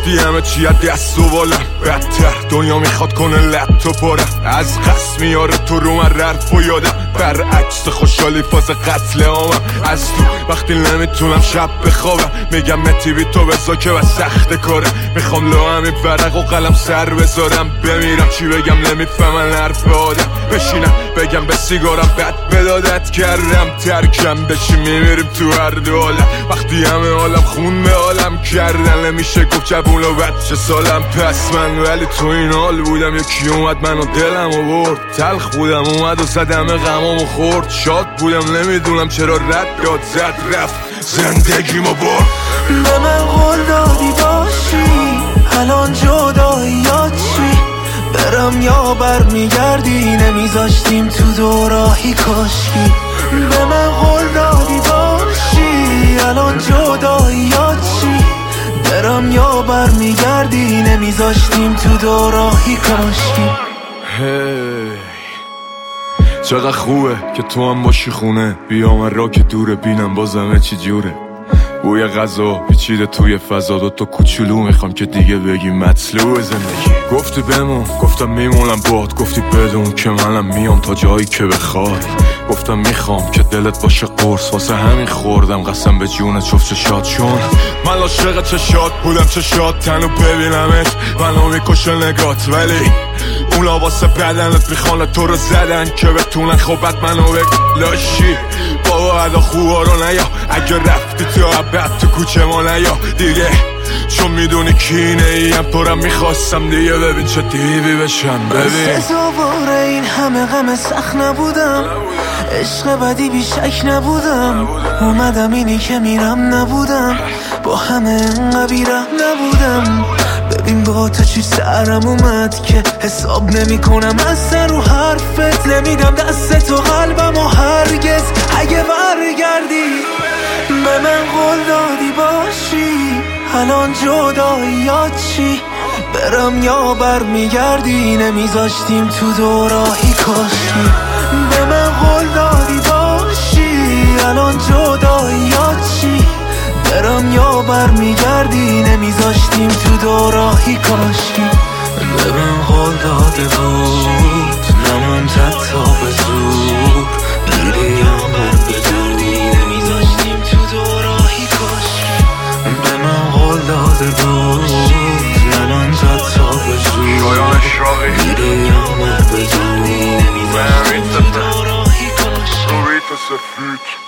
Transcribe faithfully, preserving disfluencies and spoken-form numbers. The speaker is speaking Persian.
وقتی همه چی از دست و بالم بدتر دنیا میخواد کنه لب پارم از قصد میاره تو رو من رد و یادم برعکس خوشحالی فاز قتل عامم از تو وقتی نمیتونم شب بخوابم میگم متی بی تو بزا که بس سخت کاره میخوام لو همین ورق و قلم سر بذارم بمیرم چی بگم نمیفهمن حرف آدم بشینم بگم به سیگارم بد بدادت کردم ترکم بشی میمیریم تو هر دو عالم وقتی همه عالم خون به عالم کردن نمیشه گفت جبون و بچه سالم پس من ولی تو این حال بودم یکی اومد منو دلم و برد تلخ بودم اومد و زدم غمامو خورد شاد بودم نمیدونم چرا رد داد زد رفت زندگیمو برد به من قول دادی باشی الان جداییات چی برم یا برمیگردی نمیذاشتیم تو دو راهی کاشکی به من قول دادی باشی الان جداییات چی برم یا برمیگردی نمیذاشتیم تو دو راهی کاشکی hey. چقدر خوبه که تو هم باشی خونه بیام را که دوره بینم بازمه چی جوره بوی غذا پیچیده توی فضا دو تا کوچولو میخوام که دیگه بگی مطلوب زندگی گفتی بمون گفتم میمونم باد گفتی بدون که منم میام تا جایی که بخوای گفتم میخوام که دلت باشه قرص واسه همین خوردم قسم به جونت شفت شاد چون من عاشق چه شاد بودم چه شاد تنو ببینمت منو میکشه نگات ولی اونا واسه بدنت میخوانه تو رو زدن که بتونن خوبت منو بلاشی بابا ادا خوبا رو نیا اگه رفتی تو عبد تو کوچه ما نیا دیگه چون میدونی کینه ایم تو رو میخواستم دیگه ببین چه دیوی بشم ببین سزاوار این همه غم سخت نبودم عشق بدی بیشک نبودم اومدم اینی که میرم نبودم با همه انقدر بیرم نبودم ببین با تو چی سرم اومد که حساب نمی کنم از سر رو حرفت نمیدم دست تو قلبم و هرگز اگه برگردی به من قول دادی باشی الان جداییات چی برم یا برمیگردی نمیذاشتیم تو دو راهی کاشی به من قول دادی باشی الان جداییات چی برم یا برمیگردی نمیذاشتیم تو دو راهی کاشی به من قول داده بود نموند تا به زور بری یا بر بدونی نمیذاشتیم تو دو راهی کاشی به من قول داده بود نموند تا به زور بری یا بر بدونی نمیذاشتیم تو دو راهی کاشی